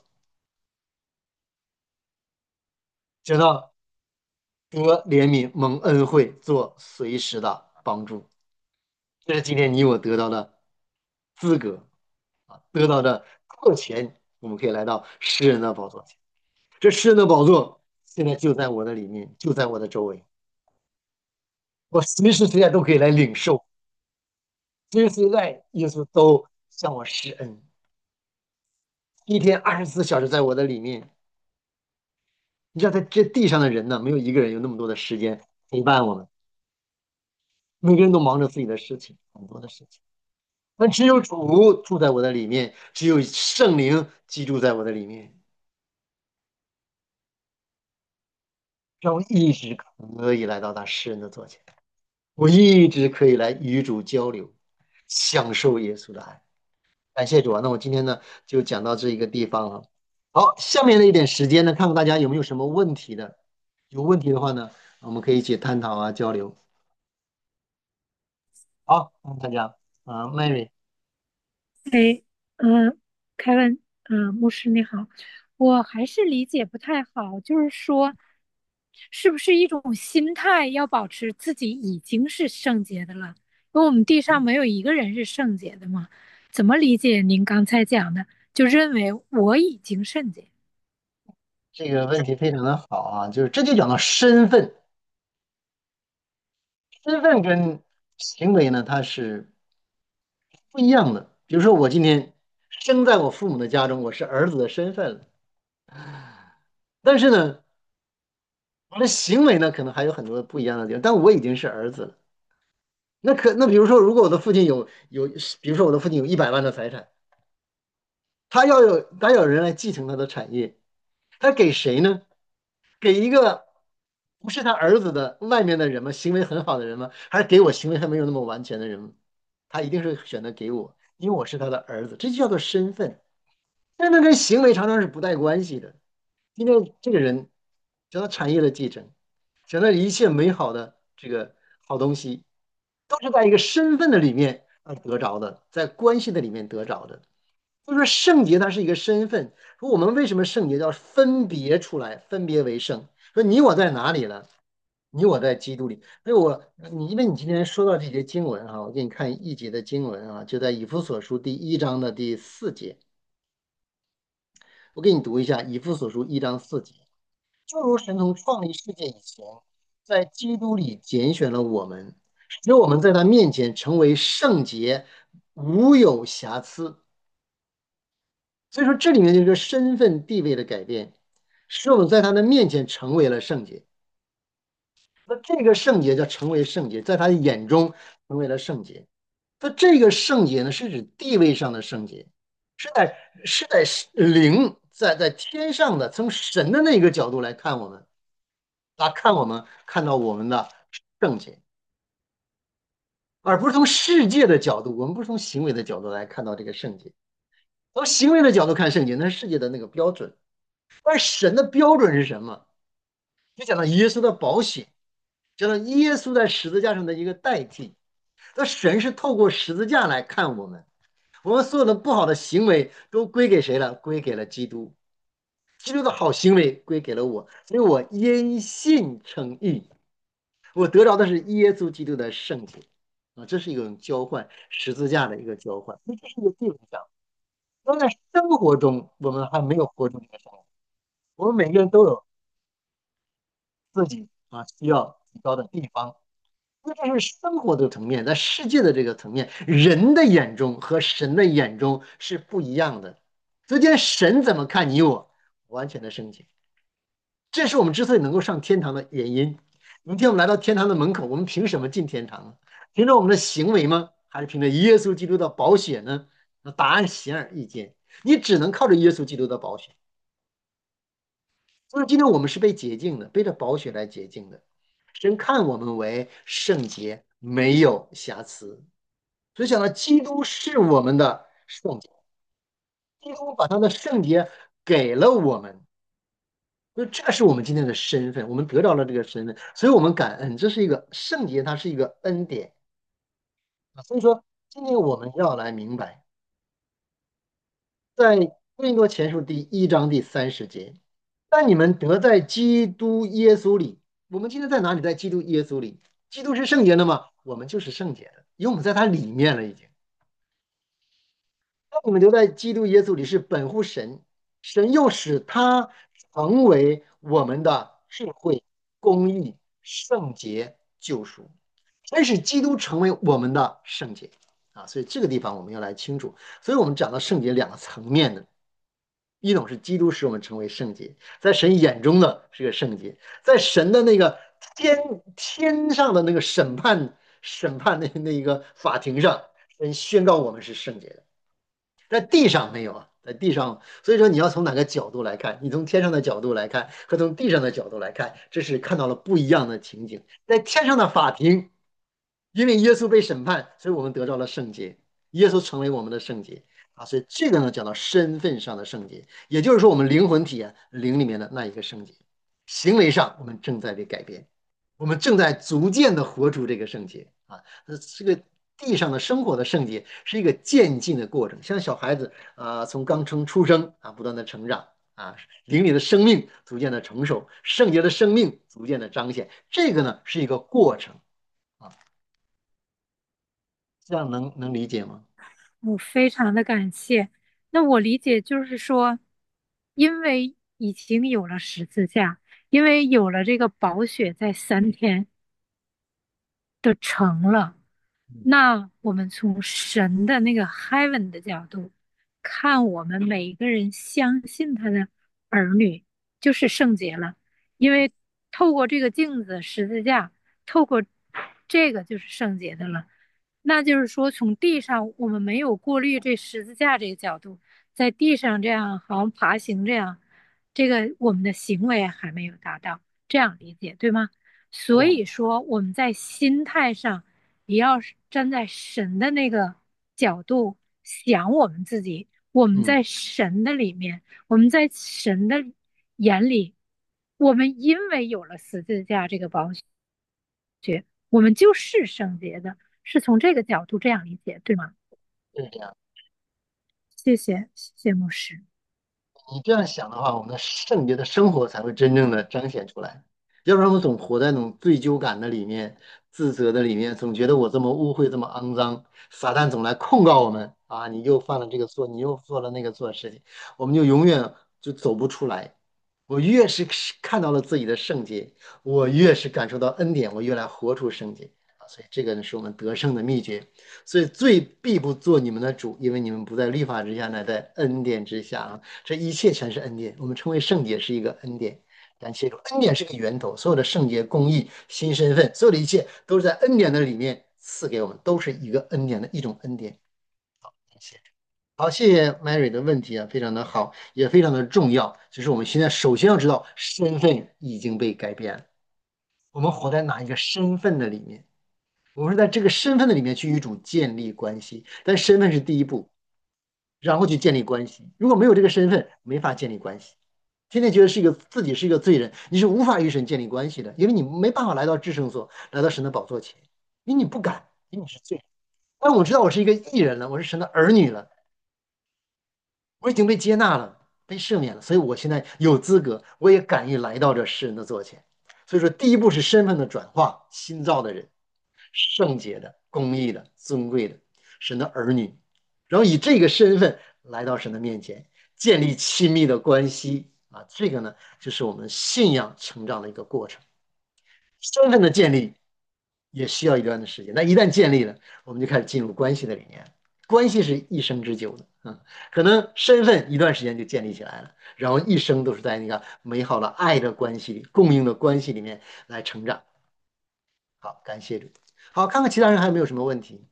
S2: 讲到得怜悯、蒙恩惠，做随时的帮助，这是今天你我得到的资格啊，得到的特权。我们可以来到诗人的宝座前，这诗人的宝座现在就在我的里面，就在我的周围，我随时随地都可以来领受，随时随地耶稣都向我施恩。一天二十四小时在我的里面。你知道，在这地上的人呢，没有一个人有那么多的时间陪伴我们，每个人都忙着自己的事情，很多的事情。但只有主住在我的里面，只有圣灵居住在我的里面，让我一直可以来到他诗人的座前，我一直可以来与主交流，享受耶稣的爱。感谢主啊！那我今天呢，就讲到这一个地方了。好，下面的一点时间呢，看看大家有没有什么问题的。有问题的话呢，我们可以一起探讨啊，交流。好，嗯大家啊，Mary。
S3: 哎，嗯，凯文，嗯，牧师你好，我还是理解不太好，就是说，是不是一种心态要保持自己已经是圣洁的了？因为我们地上没有一个人是圣洁的嘛，怎么理解您刚才讲的？就认为我已经圣洁？
S2: 这个问题非常的好啊，就是这就讲到身份，身份跟行为呢，它是不一样的。比如说，我今天生在我父母的家中，我是儿子的身份了，但是呢，我的行为呢，可能还有很多不一样的地方，但我已经是儿子了。那可那比如说，如果我的父亲有有，比如说我的父亲有一百万的财产，他要有他要有人来继承他的产业，他给谁呢？给一个不是他儿子的外面的人吗？行为很好的人吗？还是给我行为还没有那么完全的人吗？他一定是选择给我，因为我是他的儿子，这就叫做身份。身份跟行为常常是不带关系的。今天这个人讲到产业的继承，讲到一切美好的这个好东西，都是在一个身份的里面而得着的，在关系的里面得着的。就是说圣洁它是一个身份。说我们为什么圣洁叫分别出来，分别为圣？说你我在哪里了？你我在基督里。所以我你因为你今天说到这节经文哈、我给你看一节的经文啊，就在以弗所书第一章的第四节。我给你读一下以弗所书一章四节。就如神从创立世界以前，在基督里拣选了我们，使我们在他面前成为圣洁，无有瑕疵。所以说，这里面就是身份地位的改变，使我们在他的面前成为了圣洁。那这个圣洁叫成为圣洁，在他的眼中成为了圣洁。那这个圣洁呢，是指地位上的圣洁，是在是在灵在在天上的，从神的那个角度来看我们，啊，看我们看到我们的圣洁，而不是从世界的角度，我们不是从行为的角度来看到这个圣洁。从行为的角度看圣洁，那是世界的那个标准。而神的标准是什么？就讲到耶稣的宝血，讲到耶稣在十字架上的一个代替。那神是透过十字架来看我们，我们所有的不好的行为都归给谁了？归给了基督。基督的好行为归给了我，所以我因信称义，我得着的是耶稣基督的圣洁啊，这是一种交换，十字架的一个交换。这是一个地位上。那在生活中，我们还没有活出这个生活，我们每个人都有自己啊需要提高的地方。那这是生活的层面，在世界的这个层面，人的眼中和神的眼中是不一样的。所以今天神怎么看你我，完全的圣洁。这是我们之所以能够上天堂的原因。明天我们来到天堂的门口，我们凭什么进天堂呢？凭着我们的行为吗？还是凭着耶稣基督的宝血呢？那答案显而易见，你只能靠着耶稣基督的宝血。所以今天我们是被洁净的，背着宝血来洁净的。神看我们为圣洁，没有瑕疵。所以讲到基督是我们的圣洁，基督把他的圣洁给了我们，所以这是我们今天的身份，我们得到了这个身份，所以我们感恩，这是一个圣洁，它是一个恩典啊。所以说，今天我们要来明白，在哥林多前书第一章第三十节，但你们得在基督耶稣里。我们今天在哪里？在基督耶稣里。基督是圣洁的吗？我们就是圣洁的，因为我们在他里面了已经。当你们留在基督耶稣里是本乎神，神又使他成为我们的智慧、公义、圣洁、救赎。神使基督成为我们的圣洁啊！所以这个地方我们要来清楚。所以我们讲到圣洁两个层面的，一种是基督使我们成为圣洁，在神眼中的是个圣洁，在神的那个天天上的那个审判审判那那一个法庭上，神宣告我们是圣洁的。在地上没有啊，在地上，所以说你要从哪个角度来看？你从天上的角度来看，和从地上的角度来看，这是看到了不一样的情景。在天上的法庭，因为耶稣被审判，所以我们得到了圣洁，耶稣成为我们的圣洁啊。所以这个呢，讲到身份上的圣洁，也就是说我们灵魂体啊，灵里面的那一个圣洁。行为上我们正在被改变，我们正在逐渐的活出这个圣洁啊。这个地上的生活的圣洁是一个渐进的过程，像小孩子啊、呃从刚生出生啊，不断的成长啊，灵里的生命逐渐的成熟，圣洁的生命逐渐的彰显。这个呢是一个过程啊，这样能能理解吗？
S3: 我非常的感谢。那我理解就是说，因为已经有了十字架，因为有了这个宝血在三天的成了， 那我们从神的那个 heaven 的角度看，我们每一个人相信他的儿女就是圣洁了，因为透过这个镜子十字架，透过这个就是圣洁的了。那就是说，从地上我们没有过滤这十字架这个角度，在地上这样好像爬行这样，这个我们的行为还没有达到，这样理解对吗？所
S2: 嗯
S3: 以说我们在心态上也要是站在神的那个角度想我们自己，我们
S2: 嗯，
S3: 在神的里面，我们在神的眼里，我们因为有了十字架这个宝血，我们就是圣洁的，是从这个角度这样理解，对吗？
S2: 是这样。
S3: 谢谢，谢谢牧师。
S2: 你这样想的话，我们的圣洁的生活才会真正的彰显出来。要不然我们总活在那种罪疚感的里面、自责的里面，总觉得我这么污秽、这么肮脏，撒旦总来控告我们啊，你又犯了这个错，你又做了那个错的事情，我们就永远就走不出来。我越是看到了自己的圣洁，我越是感受到恩典，我越来活出圣洁啊。所以这个呢，是我们得胜的秘诀。所以罪必不做你们的主，因为你们不在律法之下，乃在恩典之下啊。这一切全是恩典。我们称为圣洁是一个恩典，感谢主，恩典是个源头，所有的圣洁、公义、新身份，所有的一切都是在恩典的里面赐给我们，都是一个恩典的一种恩典。感谢主。好，谢谢 Mary 的问题啊，非常的好，也非常的重要。就是我们现在首先要知道，身份已经被改变了。我们活在哪一个身份的里面？我们是在这个身份的里面去与主建立关系，但身份是第一步，然后去建立关系。如果没有这个身份，没法建立关系。天天觉得是一个自己是一个罪人，你是无法与神建立关系的，因为你没办法来到至圣所，来到神的宝座前，因为你不敢，因为你是罪人。但我知道我是一个义人了，我是神的儿女了，我已经被接纳了，被赦免了，所以我现在有资格，我也敢于来到这世人的座前。所以说，第一步是身份的转化，新造的人。圣洁的、公义的、尊贵的神的儿女，然后以这个身份来到神的面前，建立亲密的关系啊，这个呢就是我们信仰成长的一个过程。身份的建立也需要一段的时间，那一旦建立了，我们就开始进入关系的里面。关系是一生之久的，嗯，可能身份一段时间就建立起来了，然后一生都是在那个美好的爱的关系里、共应的关系里面来成长。好，感谢主。好，看看其他人还有没有什么问题。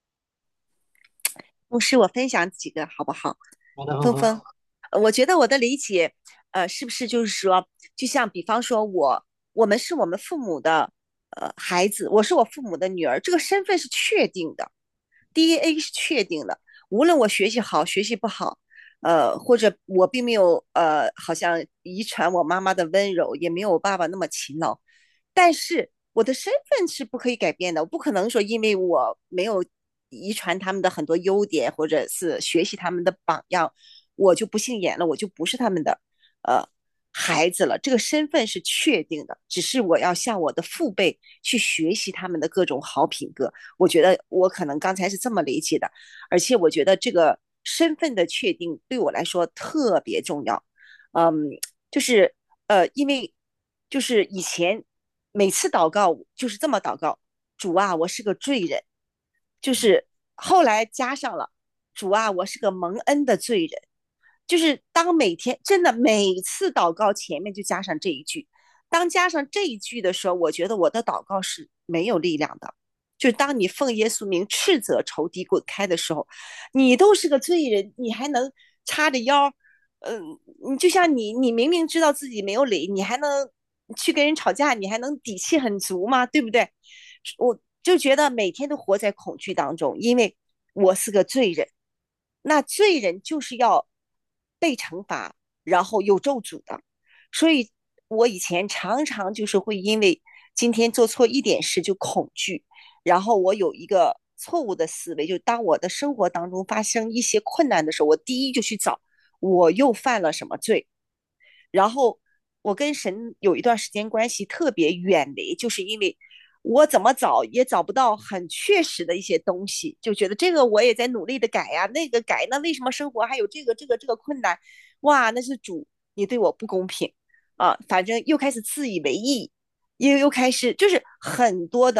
S4: 牧师，我分享几个好不好？
S2: 好的，好的。
S4: 峰峰，呃我觉得我的理解，呃，是不是就是说，就像比方说我，我们是我们父母的呃孩子，我是我父母的女儿，这个身份是确定的，D N A 是确定的。无论我学习好，学习不好，呃，或者我并没有呃，好像遗传我妈妈的温柔，也没有我爸爸那么勤劳，但是我的身份是不可以改变的。我不可能说因为我没有遗传他们的很多优点，或者是学习他们的榜样，我就不信眼了，我就不是他们的呃孩子了。这个身份是确定的，只是我要向我的父辈去学习他们的各种好品格。我觉得我可能刚才是这么理解的，而且我觉得这个身份的确定对我来说特别重要。嗯，就是呃，因为就是以前每次祷告就是这么祷告：主啊，我是个罪人。就是后来加上了主啊，我是个蒙恩的罪人。就是当每天真的每次祷告前面就加上这一句，当加上这一句的时候，我觉得我的祷告是没有力量的。就是当你奉耶稣名斥责仇敌滚开的时候，你都是个罪人，你还能叉着腰，嗯、呃，你就像你，你明明知道自己没有理，你还能去跟人吵架，你还能底气很足吗？对不对？我就觉得每天都活在恐惧当中，因为我是个罪人，那罪人就是要被惩罚，然后有咒诅的。所以我以前常常就是会因为今天做错一点事就恐惧，然后我有一个错误的思维，就当我的生活当中发生一些困难的时候，我第一就去找我又犯了什么罪，然后我跟神有一段时间关系特别远离，就是因为我怎么找也找不到很确实的一些东西，就觉得这个我也在努力的改呀，那个改，那为什么生活还有这个这个这个困难？哇，那是主，你对我不公平啊！反正又开始自以为意，又又开始就是很多的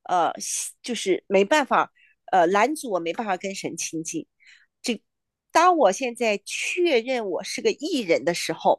S4: 呃，就是没办法，呃，拦阻我没办法跟神亲近。这当我现在确认我是个艺人的时候，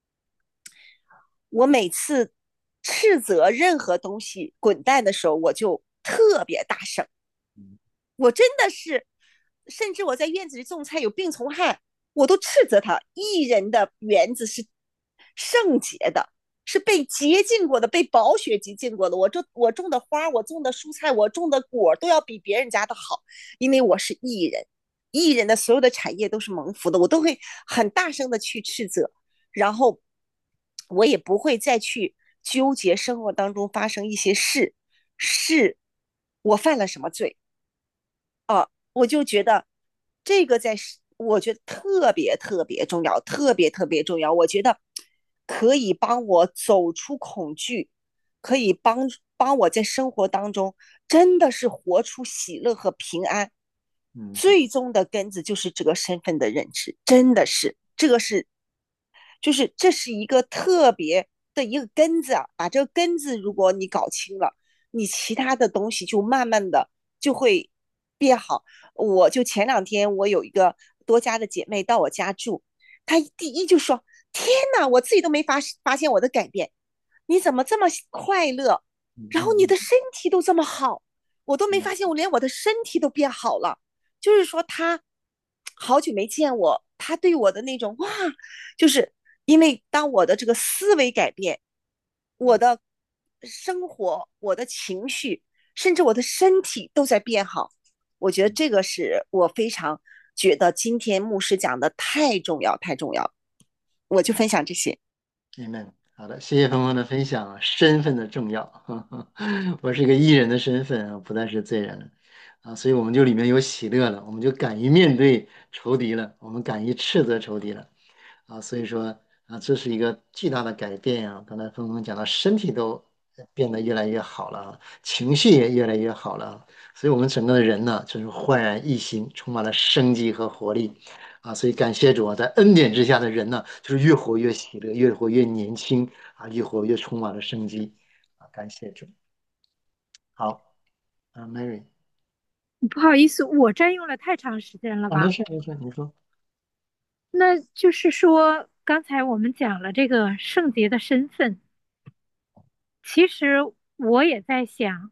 S4: 我每次斥责任何东西滚蛋的时候，我就特别大声。我真的是，甚至我在院子里种菜有病虫害，我都斥责他。艺人的园子是圣洁的，是被洁净过的，被宝血洁净过的。我种我种的花，我种的蔬菜，我种的果都要比别人家的好，因为我是艺人。艺人的所有的产业都是蒙福的，我都会很大声的去斥责，然后我也不会再去纠结生活当中发生一些事，是我犯了什么罪。啊，我就觉得这个在，我觉得特别特别重要，特别特别重要。我觉得可以帮我走出恐惧，可以帮帮我在生活当中真的是活出喜乐和平安。
S2: 嗯
S4: 最终的根子就是这个身份的认知，真的是这个是，就是这是一个特别的一个根子啊。把这个根子如果你搞清了，你其他的东西就慢慢的就会变好。我就前两天我有一个多家的姐妹到我家住，她第一就说：“天哪，我自己都没发发现我的改变，你怎么这么快乐？然后你
S2: 嗯
S4: 的身体都这么好，我都没
S2: 嗯
S4: 发现，我连我的身体都变好了。”就是说她好久没见我，她对我的那种哇，就是因为当我的这个思维改变，我的生活、我的情绪，甚至我的身体都在变好。我觉得这个是我非常觉得今天牧师讲的太重要、太重要。我就分享这些。
S2: ，Amen。好的，谢谢峰峰的分享啊，身份的重要。我是一个艺人的身份啊，不再是罪人了啊，所以我们就里面有喜乐了，我们就敢于面对仇敌了，我们敢于斥责仇敌了啊，所以说啊，这是一个巨大的改变啊。刚才峰峰讲到，身体都变得越来越好了啊，情绪也越来越好了啊，所以我们整个的人呢，就是焕然一新，充满了生机和活力。啊，所以感谢主啊，在恩典之下的人呢，就是越活越喜乐，越活越年轻啊，越活越充满了生机啊，感谢主。好，啊，Mary。
S3: 不好意思，我占用了太长时间了
S2: 啊，没
S3: 吧？
S2: 事没事，你说。
S3: 那就是说，刚才我们讲了这个圣洁的身份，其实我也在想，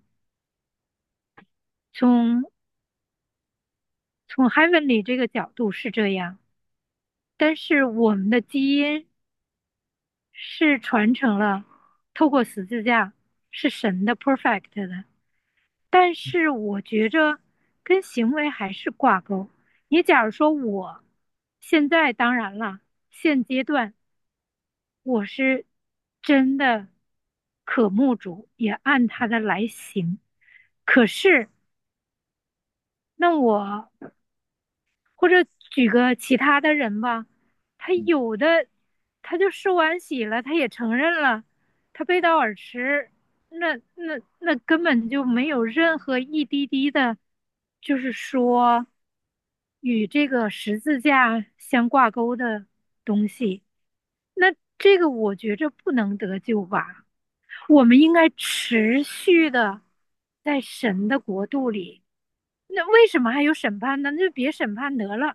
S3: 从从 heavenly 这个角度是这样，但是我们的基因是传承了，透过十字架是神的 perfect 的，但是我觉着跟行为还是挂钩。你假如说我现在当然了，现阶段我是真的渴慕主，也按他的来行。可是，那我或者举个其他的人吧，他
S2: 嗯
S3: 有的他就受完洗了，他也承认了，他背道而驰，那那那根本就没有任何一滴滴的，就是说与这个十字架相挂钩的东西。那这个我觉着不能得救吧？我们应该持续的在神的国度里。那为什么还有审判呢？那就别审判得了。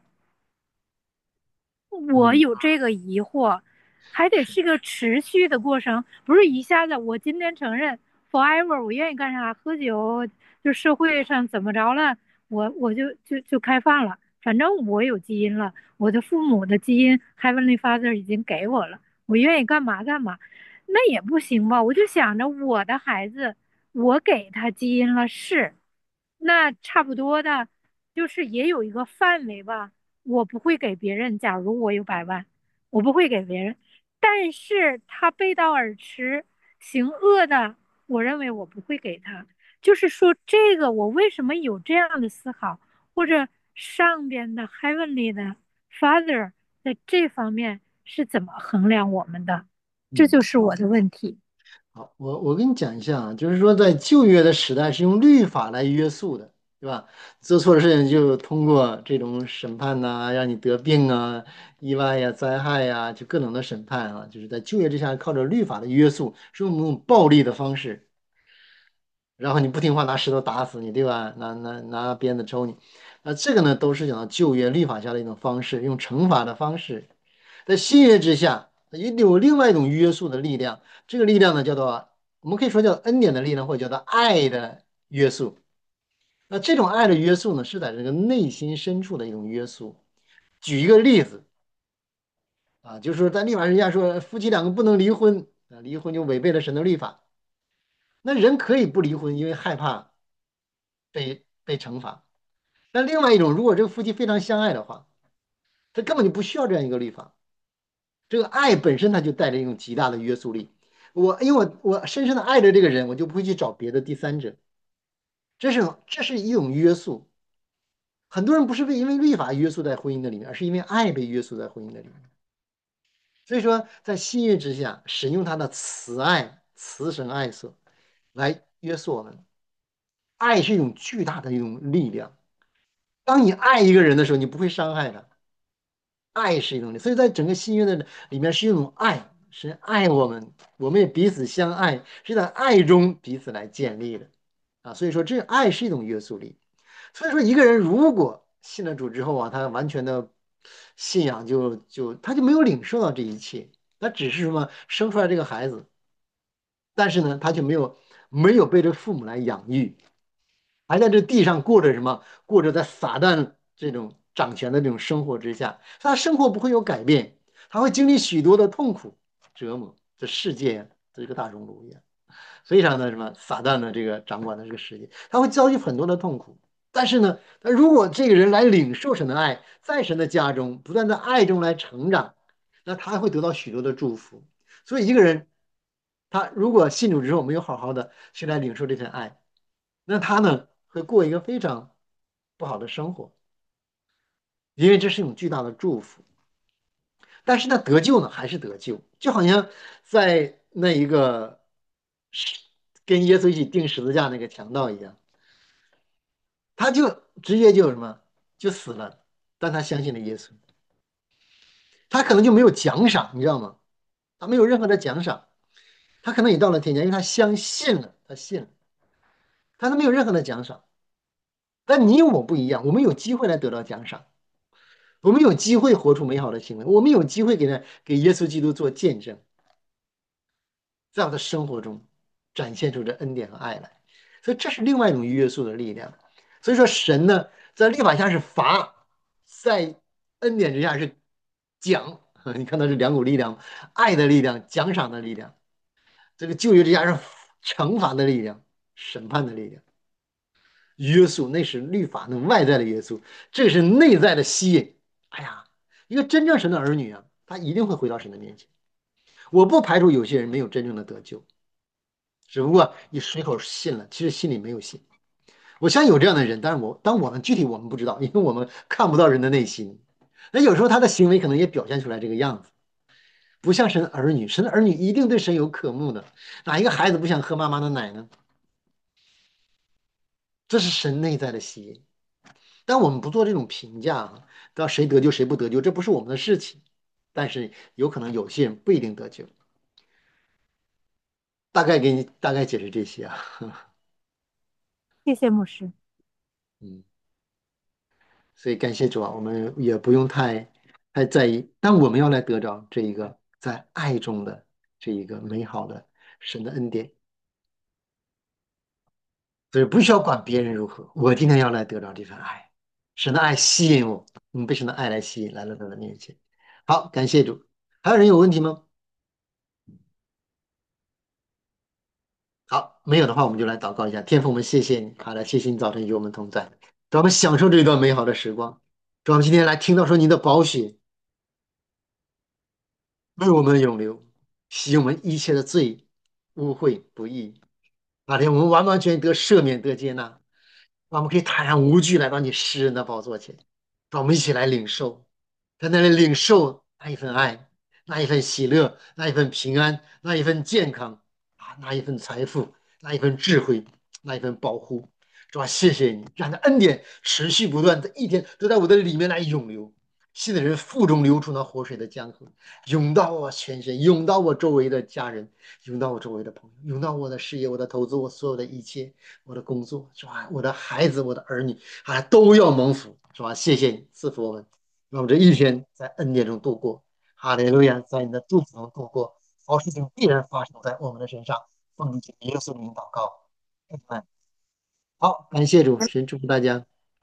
S3: 我
S2: 嗯，
S3: 有这个疑惑，还得
S2: 是。
S3: 是个持续的过程，不是一下子我今天承认 forever 我愿意干啥，喝酒就社会上怎么着了，我我就就就开放了，反正我有基因了，我的父母的基因 Heavenly Father 已经给我了，我愿意干嘛干嘛，那也不行吧？我就想着我的孩子，我给他基因了是，那差不多的，就是也有一个范围吧。我不会给别人。假如我有百万，我不会给别人。但是他背道而驰、行恶的，我认为我不会给他。就是说，这个我为什么有这样的思考，或者上边的 Heavenly 的 Father 在这方面是怎么衡量我们的？这
S2: 嗯。
S3: 就是我的问题。
S2: 好，我我跟你讲一下啊，就是说在旧约的时代是用律法来约束的，对吧？做错了事情就通过这种审判呐、让你得病啊、意外呀、灾害呀，就各种的审判啊，就是在旧约之下靠着律法的约束，是用那种暴力的方式。 然后你不听话，拿石头打死你，对吧？拿拿拿鞭子抽你，那这个呢，都是讲到旧约律法下的一种方式，用惩罚的方式。在新约之下，也有另外一种约束的力量，这个力量呢，叫做我们可以说叫恩典的力量，或者叫做爱的约束。那这种爱的约束呢，是在这个内心深处的一种约束。举一个例子啊，就是说在律法之下说，夫妻两个不能离婚啊，离婚就违背了神的律法。那人可以不离婚，因为害怕被被惩罚。但另外一种，如果这个夫妻非常相爱的话，他根本就不需要这样一个律法。这个爱本身它就带着一种极大的约束力。我因为我我深深的爱着这个人，我就不会去找别的第三者。这是这是一种约束。很多人不是为因为律法约束在婚姻的里面，而是因为爱被约束在婚姻的里面。所以说，在新约之下，神用他的慈爱、慈神爱色来约束我们。爱是一种巨大的一种力量。当你爱一个人的时候，你不会伤害他。爱是一种力，所以在整个新约的里面是一种爱，是爱我们，我们也彼此相爱，是在爱中彼此来建立的啊。所以说，这爱是一种约束力。所以说，一个人如果信了主之后啊，他完全的信仰就就他就没有领受到这一切，他只是什么生出来这个孩子，但是呢，他就没有没有被这父母来养育，还在这地上过着什么？过着在撒旦这种掌权的这种生活之下，他生活不会有改变，他会经历许多的痛苦折磨。这世界呀，这个大熔炉一样，非常的什么撒旦的这个掌管的这个世界，他会遭遇很多的痛苦。但是呢，他如果这个人来领受神的爱，在神的家中不断在爱中来成长，那他还会得到许多的祝福。所以一个人他如果信主之后没有好好的去来领受这份爱，那他呢会过一个非常不好的生活，因为这是一种巨大的祝福。但是呢，得救呢还是得救，就好像在那一个跟耶稣一起钉十字架那个强盗一样，他就直接就什么就死了，但他相信了耶稣，他可能就没有奖赏，你知道吗？他没有任何的奖赏，他可能也到了天家，因为他相信了，他信了，但他没有任何的奖赏。但你我不一样，我们有机会来得到奖赏。我们有机会活出美好的行为，我们有机会给他给耶稣基督做见证，在我的生活中展现出这恩典和爱来。所以这是另外一种约束的力量。所以说神呢，在律法下是罚，在恩典之下是奖。你看到这两股力量，爱的力量，奖赏的力量。这个旧约之下是惩罚的力量，审判的力量。约束那是律法那外在的约束，这个是内在的吸引。哎呀，一个真正神的儿女啊，他一定会回到神的面前。我不排除有些人没有真正的得救，只不过你随口信了，其实心里没有信。我相信有这样的人，但是我当我们具体我们不知道，因为我们看不到人的内心。那有时候他的行为可能也表现出来这个样子，不像神儿女。神的儿女一定对神有渴慕的，哪一个孩子不想喝妈妈的奶呢？这是神内在的吸引。但我们不做这种评价啊，到谁得救谁不得救，这不是我们的事情。但是有可能有些人不一定得救。大概给你大概解释这些啊。
S3: 谢谢牧师。
S2: 嗯，所以感谢主啊，我们也不用太太在意，但我们要来得着这一个在爱中的这一个美好的神的恩典，所以不需要管别人如何，我今天要来得着这份爱，神的爱吸引我，嗯，被神的爱来吸引来了他的面前。好，感谢主。还有人有问题吗？好，没有的话，我们就来祷告一下。天父，我们谢谢你，好的，谢谢你早晨与我们同在，让我们享受这一段美好的时光。让我们今天来听到说你的宝血为我们永留，洗我们一切的罪、污秽、不义。那天我们完完全全得赦免、得接纳，让我们可以坦然无惧来到你诗人的宝座前，让我们一起来领受，在那里领受那一份爱，那一份喜乐，那一份平安，那一份健康啊，那一份财富，那一份智慧，那一份保护。主啊，谢谢你，让这恩典持续不断，这一天都在我的里面来涌流。 信的人腹中流出那活水的江河，涌到我全身，涌到我周围的家人，涌到我周围的朋友，涌到我的事业、我的投资、我所有的一切，我的工作，是吧？我的孩子、我的儿女啊，都要蒙福，是吧？谢谢你赐福我们，让我们这一天在恩典中度过。哈利路亚，在你的祝福中度过，好事情必然发生在我们的身上。奉主耶稣的名祷告，阿门。好，感谢主，神祝福大家。